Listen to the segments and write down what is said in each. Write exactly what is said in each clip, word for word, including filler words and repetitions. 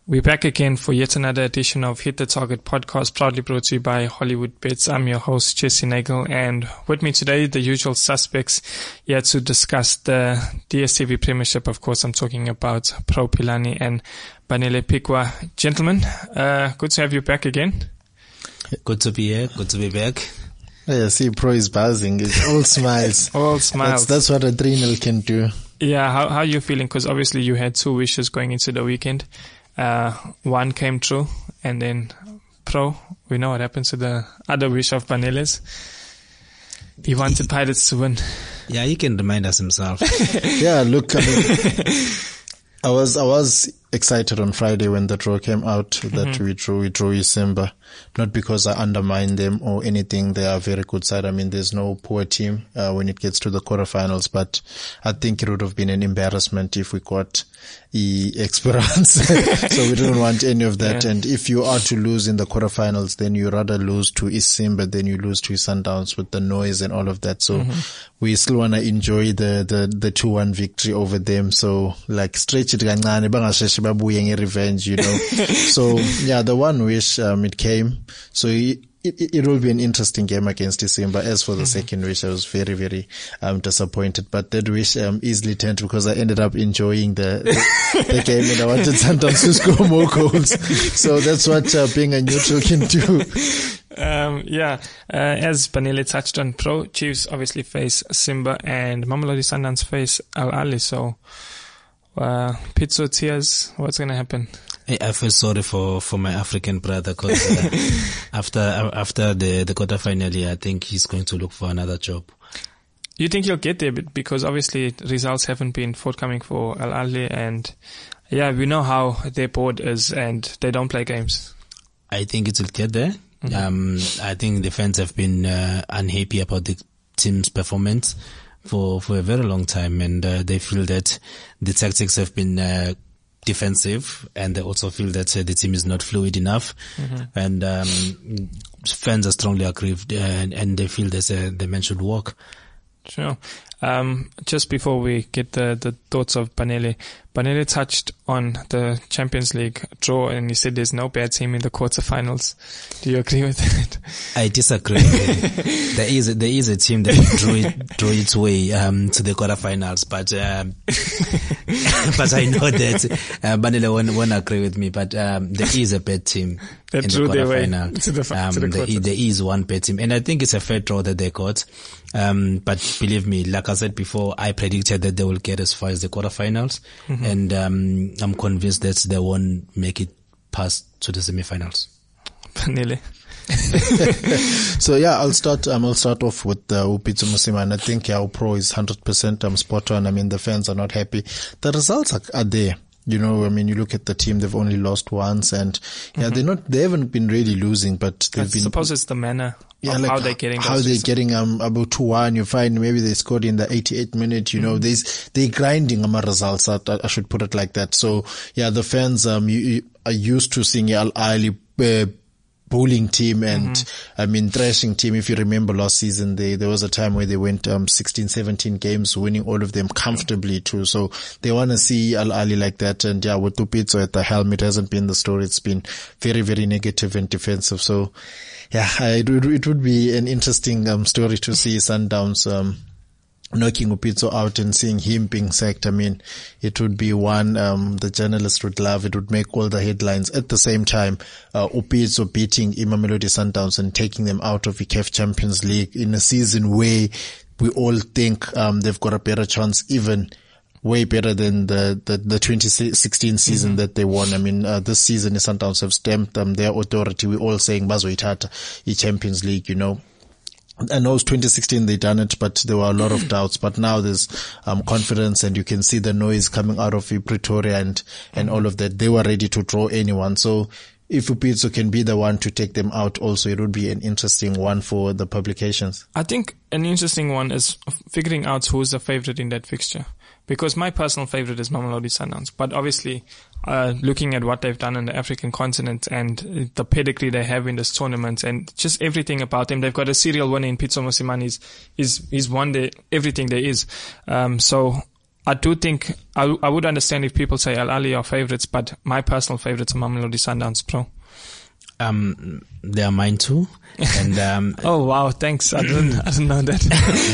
We're back again for yet another edition of Hit the Target podcast, proudly brought to you by Hollywood Bets. I'm your host, Jesse Nagel, and with me today, the usual suspects here to discuss the D S T V Premiership. Of course, I'm talking about Pro Philani and Banele Pikwa. Gentlemen, uh, good to have you back again. Good to be here. Good to be back. Yeah, see, Pro is buzzing. It's all smiles. All smiles. That's, that's what a three nil can do. Yeah, how, how are you feeling? Because obviously you had two wishes going into the weekend. Uh, one came true, and then Pro, we know what happens to the other wish of Banele's. He wanted Pirates to win. Yeah, he can remind us himself. Yeah, look, I mean, I was, I was excited on Friday when the draw came out that mm-hmm. we drew, we drew Isimba. Not because I undermine them or anything. They are a very good side. I mean, there's no poor team, uh, when it gets to the quarterfinals, but I think it would have been an embarrassment if we got the Esperance. So we don't want any of that. Yeah. And if you are to lose in the quarterfinals, then you rather lose to Isimba than you lose to Sundowns with the noise and all of that. So mm-hmm. we still want to enjoy the, the, the two one victory over them. So like stretch it, revenge, you know. So yeah, the one wish, um, it came. So it, it, it will be an interesting game against Isimba. As for the mm-hmm. second wish, I was very, very um, disappointed. But that wish um, easily turned because I ended up enjoying the, the, the game and I wanted Sundowns to score more goals. So that's what uh, being a neutral can do. Um, yeah, uh, as Banele touched on, Pro Chiefs obviously face Simba and Mamelodi Sundowns face Al Ahly. So, uh, Pizzo tears, what's going to happen? I feel sorry for, for my African brother because uh, after after the, the quarterfinal, I think he's going to look for another job. You think he'll get there? Because obviously results haven't been forthcoming for Al Ahly, and yeah, we know how their board is and they don't play games. I think it will get there. Mm-hmm. Um, I think the fans have been uh, unhappy about the team's performance for, for a very long time, and uh, they feel that the tactics have been uh, defensive, and they also feel that uh, the team is not fluid enough, mm-hmm. and um, fans are strongly aggrieved, uh, and, and they feel that uh, the men should walk. Sure. Um, just before we get the, the thoughts of Banele, Banele touched on the Champions League draw and he said there's no bad team in the quarterfinals. Do you agree with that? I disagree. there is a, there is a team that drew it, drew its way um, to the quarterfinals, but um, but I know that uh, Banele won't, won't agree with me. But um, there is a bad team that in drew the their way quarterfinal. to the, um, to the there, there is one bad team, and I think it's a fair draw that they got. Um, but believe me, like I said before, I predicted that they will get as far as the quarterfinals, mm-hmm. and um, I'm convinced that they won't make it past to the semifinals. Banele. So yeah, I'll start. Um, I'll start off with uh, Upitso Musima, and I think our Pro is one hundred percent um, spot on. I mean, the fans are not happy. The results are, are there. You know, I mean, you look at the team; they've only lost once, and yeah, mm-hmm. they're not. They haven't been really losing, but they've I been. Suppose it's the manner. Yeah, of like how they're getting. How they're getting um about two one. You find maybe they scored in the eighty-eighth minute. You mm-hmm. know, there's they grinding um, results. I, I should put it like that. So yeah, the fans um you, you are used to seeing Al Ahly uh, bowling team and mm-hmm. I mean thrashing team. If you remember last season, they there was a time where they went um sixteen, seventeen games, winning all of them comfortably too. So they want to see Al Ahly like that. And yeah, with Upitso at the helm, it hasn't been the story. It's been very, very negative and defensive. So yeah, it would, it would be an interesting um story to see Sundowns um knocking Upitso out and seeing him being sacked. I mean, it would be one um the journalists would love. It would make all the headlines. At the same time, uh, Upitso beating Mamelodi Sundowns and taking them out of the C A F Champions League in a season where we all think um they've got a better chance, even way better than the, the, the twenty sixteen season mm-hmm. that they won. I mean, uh, this season the Sundowns have stamped um, their authority. We're all saying Bazoitata, the Champions League, you know. I know it's twenty sixteen they done it, but there were a lot of doubts. But now there's um confidence, and you can see the noise coming out of Pretoria and and all of that. They were ready to draw anyone. So if Upitso can be the one to take them out also, it would be an interesting one for the publications. I think an interesting one is figuring out who's the favorite in that fixture. Because my personal favorite is Mamelodi Sundowns. But obviously, uh, looking at what they've done on the African continent and the pedigree they have in this tournament and just everything about them, they've got a serial winner in Pitso Mosimane. He's, he's, he's won the, everything there is. Um, so I do think, I, I would understand if people say Al Ahly are favourites, but my personal favourites are Mamelodi Sundowns, Pro. Um, they are mine too. And um, oh wow, thanks. I didn't, I didn't know that.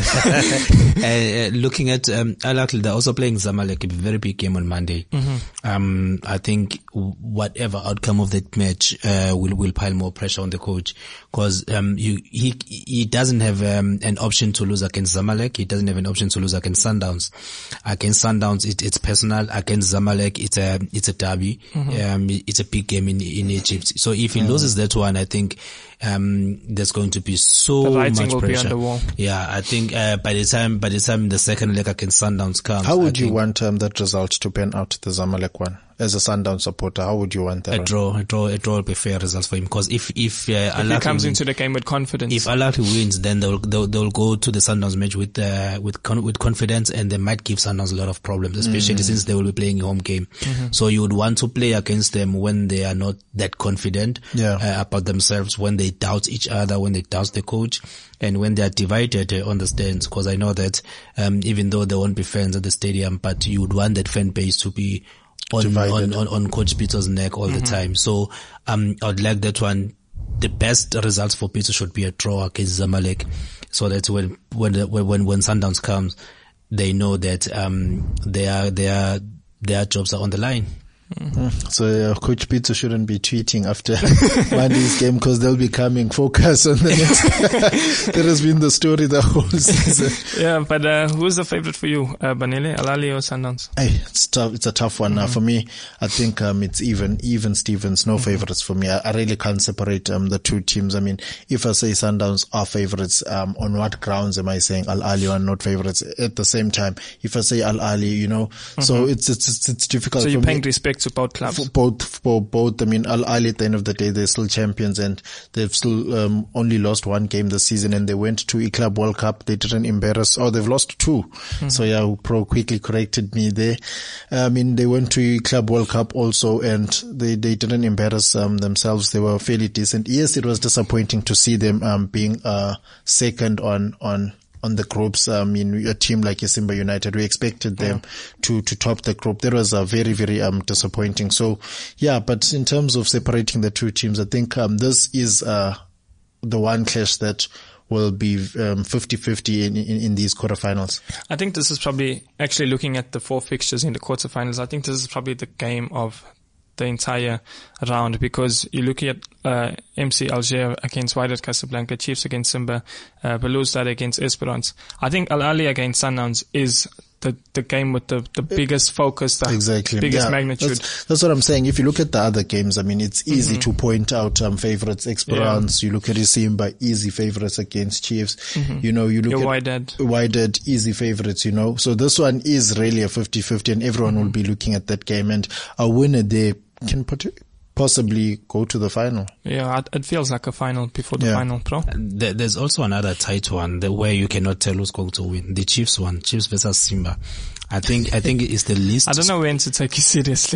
uh, uh, looking at um, Al Ahly, they're also playing Zamalek, a very big game on Monday. Mm-hmm. Um, I think whatever outcome of that match uh, will will pile more pressure on the coach, because um, you he he doesn't have um, an option to lose against Zamalek. He doesn't have an option to lose against Sundowns. Against Sundowns, it, it's personal. Against Zamalek, it's a it's a derby. Mm-hmm. Um, it's a big game in in Egypt. So if he mm-hmm. loses that one, I think. Um, there's going to be so the writing much will pressure. Be on the wall. Yeah, I think uh, by the time by the time the second leg against Sundowns comes, how would I you want um, that result to pan out, the Zamalek one? As a Sundowns supporter, how would you want that? A draw, a draw, a draw will be fair results for him, because if if, uh, if he comes wins, into the game with confidence, if Al Ahly wins, then they'll, they'll they'll go to the Sundowns match with uh, with con- with confidence, and they might give Sundowns a lot of problems, especially mm. since they will be playing a home game. Mm-hmm. So you would want to play against them when they are not that confident yeah. uh, about themselves, when they doubt each other, when they doubt the coach, and when they are divided uh, on the stands. Because I know that um, even though there won't be fans at the stadium, but you would want that fan base to be on on, on on Coach Peter's neck all mm-hmm. the time. So um, I'd like that one. The best results for Peter should be a draw against Zamalek, so that when when when when Sundowns comes, they know that um their their their jobs are on the line. Mm-hmm. So uh, Coach Peter shouldn't be tweeting after Monday's game, because they'll be coming focus on the next. That has been the story the whole season. Yeah, but uh, who's the favorite for you, uh, Banele, Al Ahly or Sundowns? Hey, it's tough. It's a tough one. Mm-hmm. Uh, for me, I think um, it's even even Stevens. No mm-hmm. favorites for me. I, I really can't separate um, the two teams. I mean, if I say Sundowns are favorites, um, on what grounds am I saying Al Ahly are not favorites? At the same time, if I say Al Ahly, you know, mm-hmm. so it's it's it's, it's difficult. So you're for paying me. respect to both clubs? For both, for both. I mean, Al Ahly at the end of the day, they're still champions, and they've still um, only lost one game this season, and they went to E-Club World Cup. They didn't embarrass, oh, they've lost two. Mm-hmm. So yeah, Pro quickly corrected me there. I mean, they went to E-Club World Cup also, and they, they didn't embarrass um, themselves. They were fairly decent. Yes, it was disappointing to see them um, being uh, second on, on, on the groups. I mean, a team like Isimba United, we expected them yeah. to, to top the group. That was uh, very, very, um, disappointing. So, yeah, but in terms of separating the two teams, I think, um, this is, uh, the one clash that will be, um, fifty-fifty in, in, in these quarterfinals. I think this is probably, actually looking at the four fixtures in the quarterfinals, I think this is probably the game of the entire round, because you look at uh, M C Alger against Wydad Casablanca, Chiefs against Simba, uh, Belouizdad against Esperance. I think Al Ahly against Sundowns is the the game with the, the biggest focus, the exactly. biggest yeah, magnitude. That's, that's what I'm saying. If you look at the other games, I mean, it's easy mm-hmm. to point out um, favorites. Esperance, yeah. you look at Isimba, easy favorites against Chiefs. Mm-hmm. You know, you look Your at Wydad. Wydad, easy favorites, you know. So this one is really a fifty-fifty, and everyone mm-hmm. will be looking at that game, and a winner there can possibly go to the final. Yeah, it feels like a final before the yeah. final, Pro. There's also another tight one where you cannot tell who's going to win. The Chiefs one, Chiefs versus Simba. I think I think it's the least. I don't know when to take you seriously.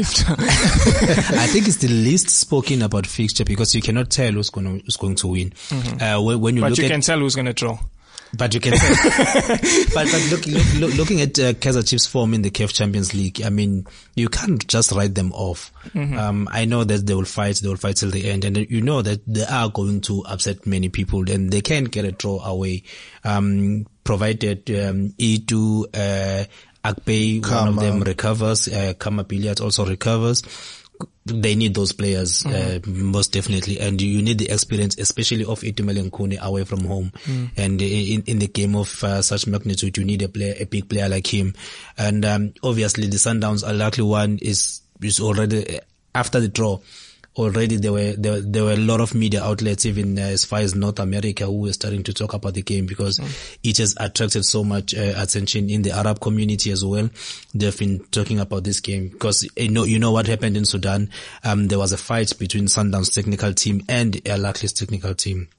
I think it's the least spoken about fixture, because you cannot tell who's going to, who's going to win. Mm-hmm. Uh, when, when you but look you at, can tell who's going to draw. But you can tell. but but look, look, look, looking at uh, Kaizer Chiefs' form in the C A F Champions League, I mean, you can't just write them off. Mm-hmm. Um, I know that they will fight, they will fight till the end, and you know that they are going to upset many people, and they can get a draw away, um, provided um, E two, uh, Akpay, Kama. One of them recovers, uh, Kama Billiard also recovers. They need those players, mm-hmm. uh, most definitely. And you need the experience, especially of Itumeleng Khune away from home. Mm. And in, in the game of uh, such magnitude, you need a player, a big player like him. And, um, obviously the Sundowns, Al Ahly one is, is already, after the draw, already there were, there, there were a lot of media outlets, even uh, as far as North America, who were starting to talk about the game, because mm. it has attracted so much uh, attention in the Arab community as well. They've been talking about this game because you know, you know what happened in Sudan. Um, there was a fight between Sundowns technical team and Al Ahly's technical team.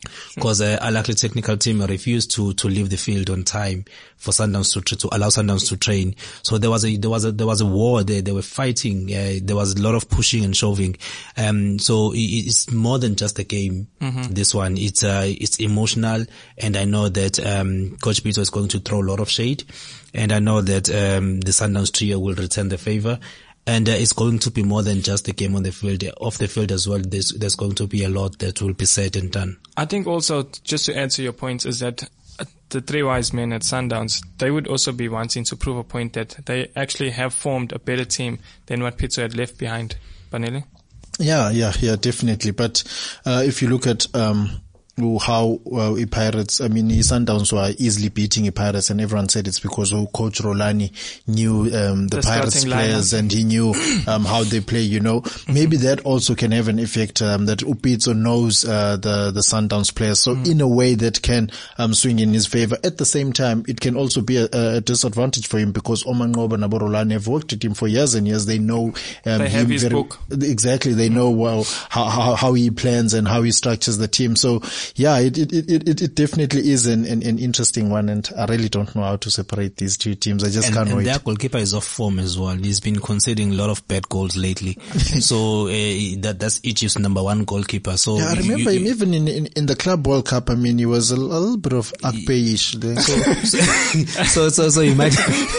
Because uh, a likely technical team refused to to leave the field on time for Sundowns to to allow Sundowns to train. So there was a there was a there was a war there. They were fighting. Uh, there was a lot of pushing and shoving. Um, so it, it's more than just a game. Mm-hmm. This one, it's uh, it's emotional, and I know that um, Coach Peter is going to throw a lot of shade, and I know that um, the Sundowns trio will return the favor. And uh, it's going to be more than just a game on the field. Off the field as well, there's, there's going to be a lot that will be said and done. I think also, just to answer your points, is that the three wise men at Sundowns, they would also be wanting to prove a point that they actually have formed a better team than what Pitso had left behind. Panele? Yeah, yeah, yeah, definitely. But uh, if you look at um how uh, the Pirates, I mean, the Sundowns were easily beating the Pirates, and everyone said it's because oh, Coach Rolani knew um, the, the Pirates players lineup. And he knew um, how they play, you know. Mm-hmm. Maybe that also can have an effect um, that Upitso knows uh, the the Sundowns players, so mm-hmm. in a way that can um, swing in his favor. At the same time, it can also be a, a disadvantage for him because Oman Ngoba and Abo Rolani have worked with him for years and years. They know um, they have his very, book. Exactly, they know well how, how how he plans and how he structures the team. So yeah, it it it, it definitely is an, an an interesting one, and I really don't know how to separate these two teams. I just and, can't and wait. Their goalkeeper is off form as well. He's been conceding a lot of bad goals lately. so uh, that that's Egypt's number one goalkeeper. So yeah, I remember you, him even in, in in the Club World Cup. I mean, he was a, a little bit of Akpeish there. So, so so so you might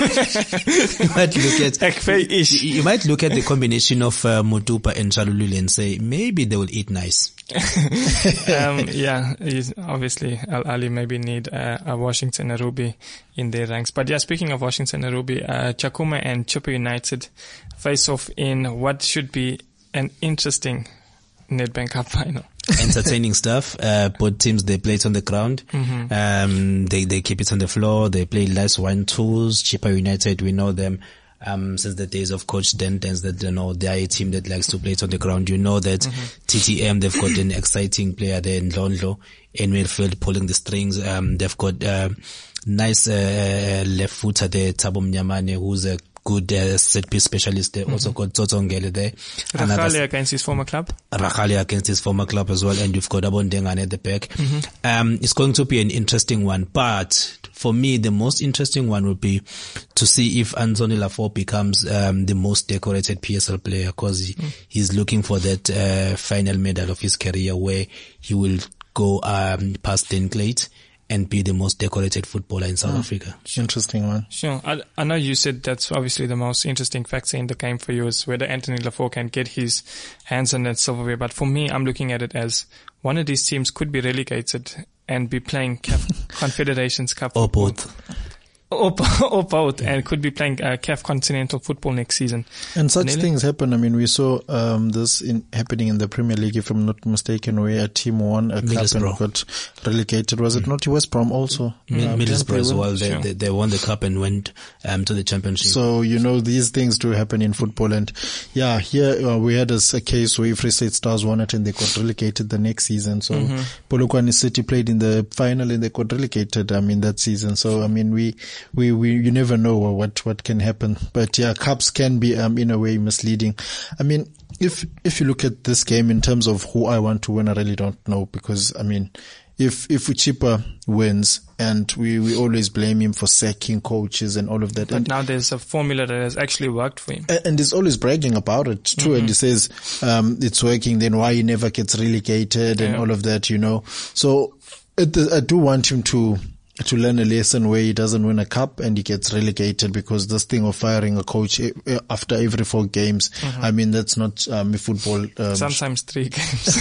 you might look at Akpeish. You might look at the combination of uh, Mutupa and Chalulule and say maybe they will eat nice. um, yeah, he's obviously Al Ali maybe need uh, a Washington Arubi in their ranks. But yeah, speaking of Washington Arubi, uh, Chakuma and Chippa United face off in what should be an interesting Nedbank Cup final. Entertaining stuff. Uh, both teams, they play it on the ground. Mm-hmm. Um, they, they keep it on the floor. They play less one twos. Chippa United, we know them. Um, since the days of Coach Dentons, that, you know, they are a team that likes to play it on the ground. You know that mm-hmm. T T M, they've got an exciting player there in Ndlondlo in midfield pulling the strings. Um, they've got, uh, nice, uh, left footer there, Thabo Mnyamane, who's a good uh, set piece specialist. They mm-hmm. also got Toto Ngele there. Rakhale against his former club. Rakhale against his former club as well. And you've got Abondengane at the back. Mm-hmm. Um, it's going to be an interesting one, but for me, the most interesting one would be to see if Anthony Lafort becomes um, the most decorated P S L player, because he, mm. he's looking for that uh, final medal of his career where he will go um, past Dinklage and be the most decorated footballer in South mm. Africa. Interesting one. Sure. I, I know you said that's obviously the most interesting factor in the game for you is whether Anthony Lafort can get his hands on that silverware. But for me, I'm looking at it as one of these teams could be relegated and be playing C A F Confederations Cup or football. both. Or, or both, and could be playing uh, C A F Continental Football next season. And such Vanilla? things happen. I mean, we saw um, this in, happening in the Premier League, if I'm not mistaken, where a team won a cup and got relegated. Was it not West Brom also? Mm. Uh, Middlesbrough as well. They, sure. they, they won the cup and went um, to the Championship. So, you know, these things do happen in football. And yeah, here uh, we had a, a case where Free State Stars won it and they got relegated the next season. So mm-hmm. Polokwane City played in the final and they got relegated, I mean, that season. So, I mean, we, we, we, you never know what, what can happen. But yeah, cups can be, um, in a way misleading. I mean, if, if you look at this game in terms of who I want to win, I really don't know, because, I mean, if, if Chippa wins, and we, we always blame him for sacking coaches and all of that. But and now there's a formula that has actually worked for him. And, and he's always bragging about it too. Mm-hmm. And he says, um, it's working, then why he never gets relegated and yeah. all of that, you know. So it, I do want him to, to learn a lesson where he doesn't win a cup and he gets relegated, because this thing of firing a coach after every four games, mm-hmm. I mean, that's not um, football. Um, Sometimes three games.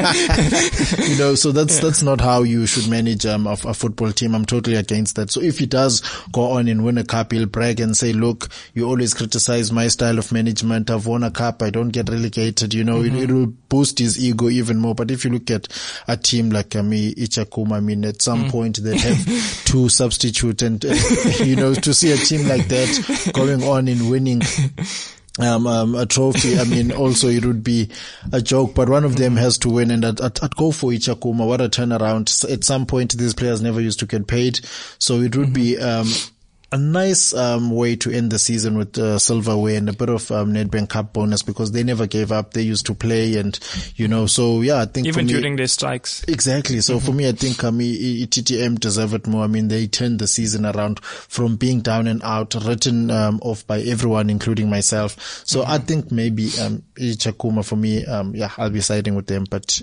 You know, so that's, yeah. that's not how you should manage um, a, a football team. I'm totally against that. So if he does go on and win a cup, he'll brag and say, look, you always criticize my style of management. I've won a cup. I don't get relegated. You know, mm-hmm. it, it will boost his ego even more. But if you look at a team like um, Ichakuma, I mean, at some mm. point they have to substitute, and uh, you know, to see a team like that going on and winning um, um a trophy, I mean, also it would be a joke, but one of them has to win, and I'd, I'd, I'd go for Ichakuma. What a turnaround. At some point these players never used to get paid, so it would mm-hmm. be um a nice um, way to end the season with uh, silverware and a bit of um, Nedbank Cup bonus, because they never gave up. They used to play, and you know, so yeah, I think even for me, during their strikes. Exactly. So mm-hmm. for me, I think um, T T M deserve it more. I mean, they turned the season around from being down and out, written um, off by everyone, including myself. So mm-hmm. I think maybe um, Chakuma for me, um, yeah, I'll be siding with them. But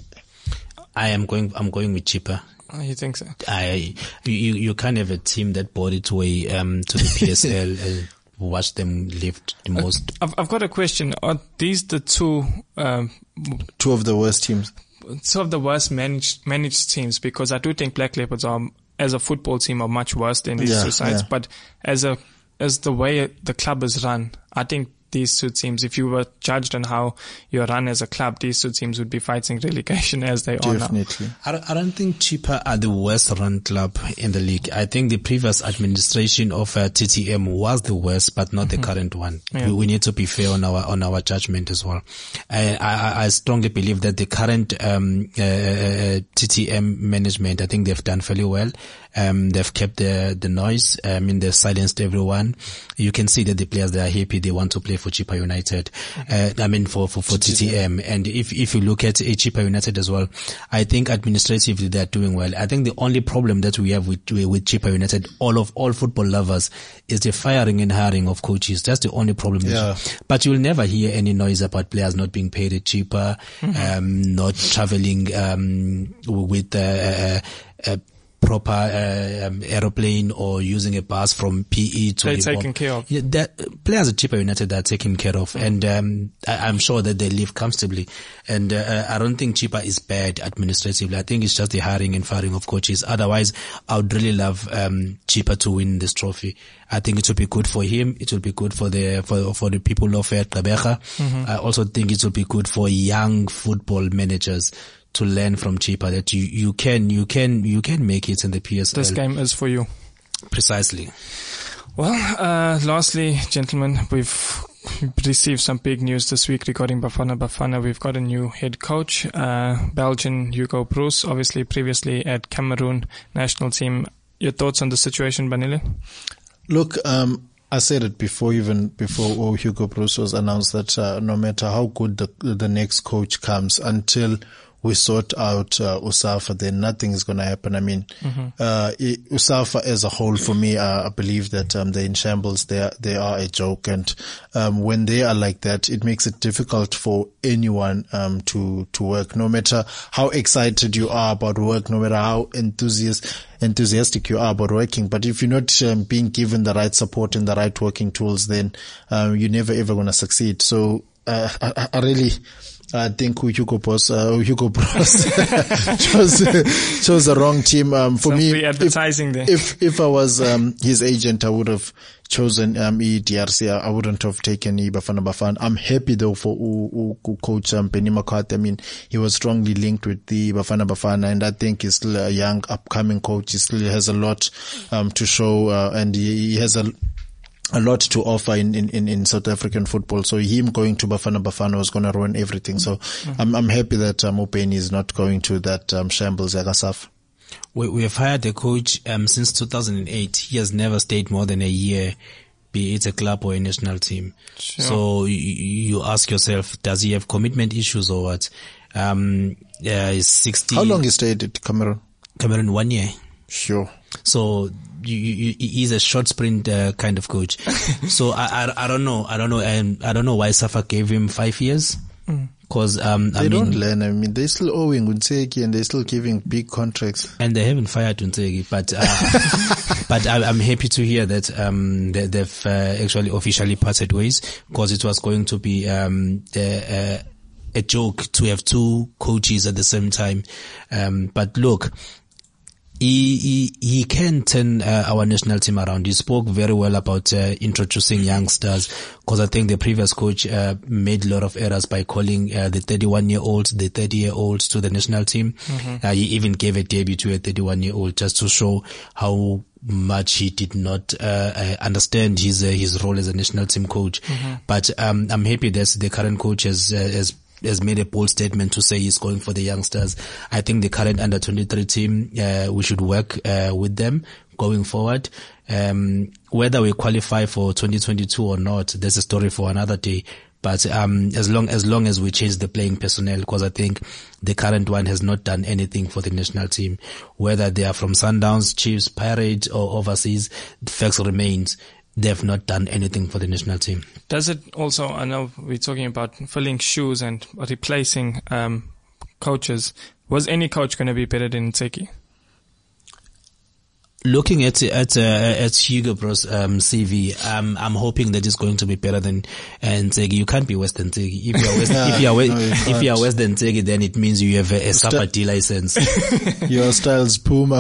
I am going. I'm going with Chippa. Oh, you think so? I you you can't have a team that bought its way um to the P S L and watch them lift the most. I've I've got a question. Are these the two um two of the worst teams? Two of the worst managed managed teams, because I do think Black Leopards are, as a football team, are much worse than these yeah, two sides. Yeah. But as a as the way the club is run, I think these two teams, if you were judged on how you're run as a club, these two teams would be fighting relegation as they Definitely. are now. Definitely. I don't, I don't think Chippa are the worst run club in the league. I think the previous administration of uh, T T M was the worst, but not mm-hmm. the current one. Yeah. We, we need to be fair on our on our judgment as well. I, I, I strongly believe that the current um, uh, uh, T T M management, I think they've done fairly well. Um, they've kept the the noise. I mean, they've silenced everyone. You can see that the players, they are happy. They want to play for Chippa United. Uh, I mean, for for, for T T M. And if if you look at uh, Chippa United as well, I think administratively they're doing well. I think the only problem that we have with with Chippa United, all of all football lovers, is the firing and hiring of coaches. That's the only problem. Yeah. But you'll never hear any noise about players not being paid at Chippa, mm-hmm. um, not traveling um, with uh, uh, uh, proper uh, um, aeroplane or using a bus from P E to they're taken care of. Yeah, that, players at Chippa United are taken care of, and um, I, I'm sure that they live comfortably. And uh, I don't think Chippa is bad administratively. I think it's just the hiring and firing of coaches. Otherwise, I would really love um, Chippa to win this trophy. I think it will be good for him. It will be good for the for for the people of uh, Gqeberha. Mm-hmm. I also think it will be good for young football managers to learn from Chippa that you, you can, you can, you can make it in the P S L. This game is for you. Precisely. Well, uh, lastly, gentlemen, we've received some big news this week regarding Bafana Bafana. We've got a new head coach, uh, Belgian Hugo Broos, obviously previously at Cameroon national team. Your thoughts on the situation, Banile? Look, um, I said it before, even before oh, Hugo Broos was announced, that uh, no matter how good the, the next coach comes, until we sort out uh, USAFA, then nothing is going to happen. I mean, mm-hmm. uh, USAFA as a whole, for me, uh, I believe that um, they're in shambles. They are, they are a joke. And um, when they are like that, it makes it difficult for anyone um, to, to work, no matter how excited you are about work, no matter how enthusiastic enthusiastic you are about working. But if you're not um, being given the right support and the right working tools, then um, you're never ever going to succeed. So uh, I, I really... I think Hugo Broos, uh, Hugo Broos chose, chose the wrong team. Um, for Some me, free advertising if, there. if, if I was, um, his agent, I would have chosen, um, E D R C. I wouldn't have taken E Bafana Bafana. I'm happy though for U, U, coach, um, Benny McCarthy. I mean, he was strongly linked with the Bafana Bafana, and I think he's still a young, upcoming coach. He still has a lot, um, to show, uh, and he, he has a, a lot to offer in, in, in South African football. So him going to Bafana Bafana was going to ruin everything. So mm-hmm. I'm, I'm happy that um, Openi is not going to that um, shambles Yagasaf. We, we have hired a coach um, since two thousand eight. He has never stayed more than a year, be it a club or a national team. Sure. So you, you ask yourself, does he have commitment issues or what? Um, yeah, he's sixty. How long he stayed at Cameroon? Cameroon, one year. Sure. So you, you, he's a short sprint uh, kind of coach. So I, I, I don't know. I don't know. And I don't know why Safa gave him five years. Mm. Cause, um, they I mean, don't learn. I mean, they're still owing Unseki and they're still giving big contracts. And they haven't fired Unseki, but, uh, but I, I'm happy to hear that, um, they, they've, uh, actually officially parted ways, cause it was going to be, um, the, uh, a joke to have two coaches at the same time. Um, but look, He, he, he can turn uh, our national team around. He spoke very well about uh, introducing youngsters, because I think the previous coach uh, made a lot of errors by calling uh, the thirty-one-year-olds, the thirty-year-olds to the national team. Mm-hmm. Uh, he even gave a debut to a thirty-one-year-old just to show how much he did not uh, uh, understand his uh, his role as a national team coach. Mm-hmm. But um, I'm happy that the current coach has uh, has has made a bold statement to say he's going for the youngsters. I think the current under twenty-three team, uh, we should work, uh, with them going forward. Um, whether we qualify for twenty twenty-two or not, there's a story for another day. But, um, as long, as long as we change the playing personnel, because I think the current one has not done anything for the national team, whether they are from Sundowns, Chiefs, Pirates or overseas, the facts remains. They've not done anything for the national team. Does it also, I know we're talking about filling shoes and replacing, um, coaches. Was any coach going to be better than Ntseki? Looking at at uh, at Hugo Bros um, C V, um, I'm hoping that it's going to be better than Ntseki. You can't be worse than Ntseki. If you are worse, if you are worse, no, you if you are worse than Ntseki, then it means you have a, a Sapa D license. Your style's Puma.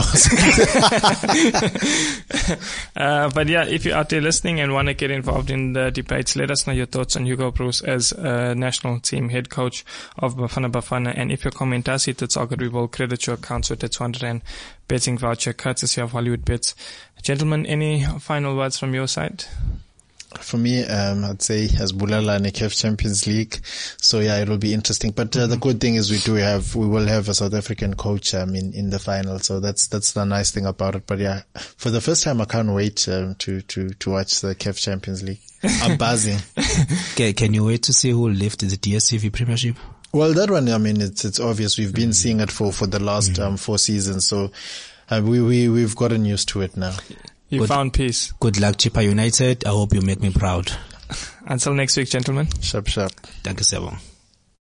uh, but yeah, if you're out there listening and want to get involved in the debates, let us know your thoughts on Hugo Bros as a national team head coach of Bafana Bafana. And if your comment does hit the target, we will credit your account with the two hundred rand betting voucher courtesy of Hollywood Bets. Gentlemen, any final words from your side? For me, um, I'd say as Bulala in the C A F Champions League. So yeah, it'll be interesting. But uh, mm-hmm. the good thing is we do have, we will have a South African coach, um, in, in the final. So that's, that's the nice thing about it. But yeah, for the first time, I can't wait, um, to, to, to watch the C A F Champions League. I'm buzzing. Okay, can you wait to see who will lift the D S T V Premiership? Well, that one, I mean, it's, it's obvious. We've been mm-hmm. seeing it for, for the last, mm-hmm. um, four seasons. So, uh, we, we, we've gotten used to it now. You good, found peace. Good luck, Chippa United. I hope you make me proud. Until next week, gentlemen. Sharp, sharp. Danke sehr.